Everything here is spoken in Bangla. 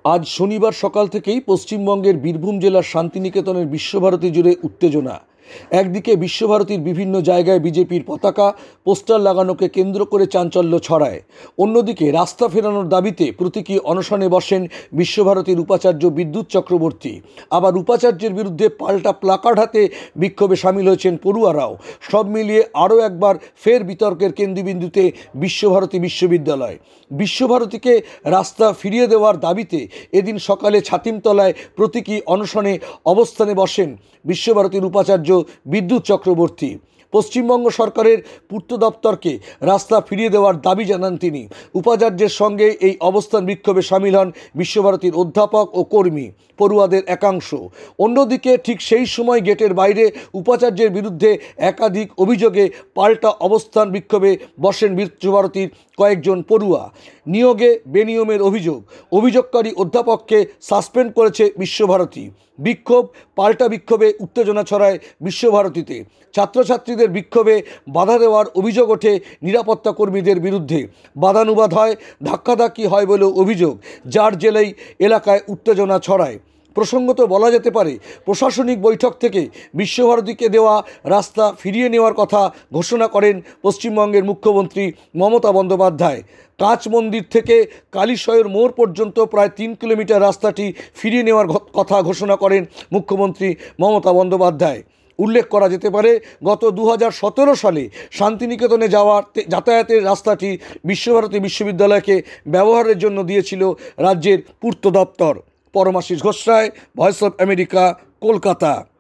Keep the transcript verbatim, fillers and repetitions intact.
আজ শনিবার সকাল থেকেই পশ্চিমবঙ্গের বীরভূম জেলার শান্তিনিকেতনের বিশ্বভারতী জুড়ে উত্তেজনা। একদিকে বিশ্বভারতীর বিভিন্ন জায়গায় বিজেপির পতাকা পোস্টার লাগানোকে কেন্দ্র করে চাঞ্চল্য ছড়ায়, অন্যদিকে রাস্তা ফেরানোর দাবিতে প্রতীকী অনশনে বসেন বিশ্বভারতীর উপাচার্য বিদ্যুৎ চক্রবর্তী। আবার উপাচার্যের বিরুদ্ধে পাল্টা প্লাকার্ড হাতে বিক্ষোভে সামিল হয়েছেন পড়ুয়ারাও। সব মিলিয়ে আরও একবার ফের বিতর্কের কেন্দ্রবিন্দুতে বিশ্বভারতী বিশ্ববিদ্যালয়। বিশ্বভারতীকে রাস্তা ফিরিয়ে দেওয়ার দাবিতে এদিন সকালে ছাতিমতলায় প্রতীকী অনশনে অবস্থানে বসেন বিশ্বভারতীর উপাচার্য বিদ্যুৎ চক্রবর্তী। পশ্চিমবঙ্গ সরকারের পূর্ত দপ্তরকে রাস্তা ফিরিয়ে দেওয়ার দাবি জানান তিনি। উপাচার্যের সঙ্গে এই অবস্থান বিক্ষোভে সামিল হন বিশ্বভারতীর অধ্যাপক ও কর্মী, পড়ুয়াদের একাংশ। অন্যদিকে ঠিক সেই সময় গেটের বাইরে উপাচার্যের বিরুদ্ধে একাধিক অভিযোগে পাল্টা অবস্থান বিক্ষোভে বসেন বিশ্বভারতীর কয়েকজন পড়ুয়া। নিয়োগে বেনিয়মের অভিযোগ, অভিযোগকারী অধ্যাপককে সাসপেন্ড করেছে বিশ্বভারতী। বিক্ষোভ, পাল্টা বিক্ষোভে উত্তেজনা ছড়ায় বিশ্বভারতীতে। ছাত্রছাত্রীদের বিক্ষোভে বাধা দেওয়ার অভিযোগ ওঠে নিরাপত্তা কর্মীদের বিরুদ্ধে। বাদানুবাদ হয়, ধাক্কাধাক্কি হয় বলেও অভিযোগ, যার জেরেই এলাকায় উত্তেজনা ছড়ায়। প্রসঙ্গত বলা যেতে পারে, প্রশাসনিক বৈঠক থেকে বিশ্বভারতীকে দেওয়া রাস্তা ফিরিয়ে নেওয়ার কথা ঘোষণা করেন পশ্চিমবঙ্গের মুখ্যমন্ত্রী মমতা বন্দ্যোপাধ্যায়। কাঁচ মন্দির থেকে কালীশয়ের মোড় পর্যন্ত প্রায় তিন কিলোমিটার রাস্তাটি ফিরিয়ে নেওয়ার কথা ঘোষণা করেন মুখ্যমন্ত্রী মমতা বন্দ্যোপাধ্যায়। উল্লেখ করা যেতে পারে, গত দু হাজার সতেরো সালে শান্তিনিকেতনে যাওয়ার যাতায়াতের রাস্তাটি বিশ্বভারতী বিশ্ববিদ্যালয়কে ব্যবহারের জন্য দিয়েছিল রাজ্যের পূর্ত দপ্তর। Paramashis Ghosh Ray, voice of America, Kolkata.